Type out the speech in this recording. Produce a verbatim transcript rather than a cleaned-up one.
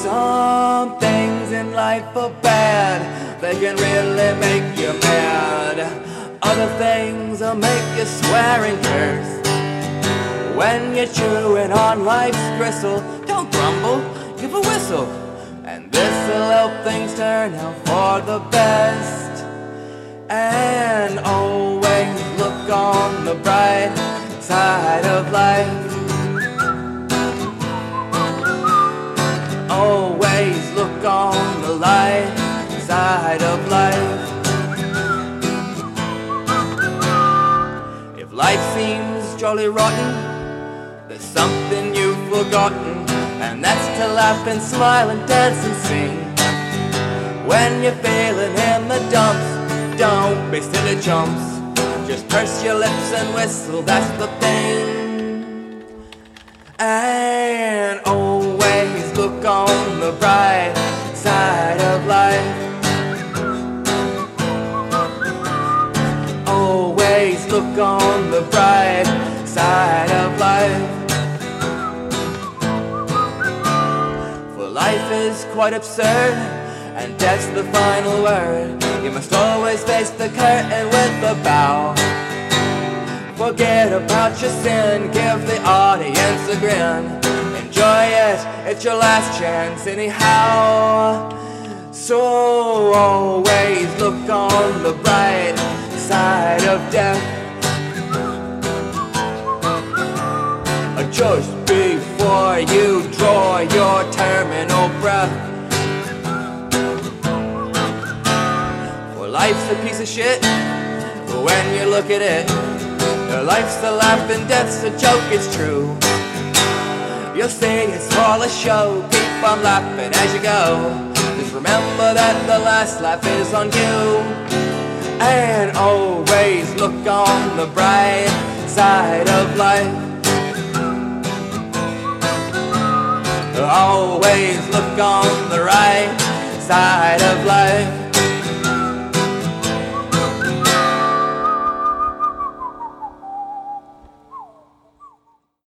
Some things in life are bad, they can really make you mad. Other things will make you swear and curse. When you're chewing on life's gristle, don't grumble, give a whistle, and this'll help things turn out for the best. And always look on the bright side of life. Always look on the light side of life. If life seems jolly rotten, there's something you've forgotten, and that's to laugh and smile and dance and sing. When you're feeling in the dumps, don't be silly chumps. Just purse your lips and whistle, that's the thing. And always look on the bright side of life. Always look on the bright side of life. For life is quite absurd, and death's the final word. You must always face the curtain with a bow. Forget about your sin, give the audience a grin. Enjoy it, it's your last chance anyhow. So always look on the bright side of death. Just before you draw your terminal breath. For life's a piece of shit, but when you look at it, life's a laugh and death's a joke, it's true. You'll see it's all a show, keep on laughing as you go. Just remember that the last laugh is on you. And always look on the bright side of life. Always look on the right side of life.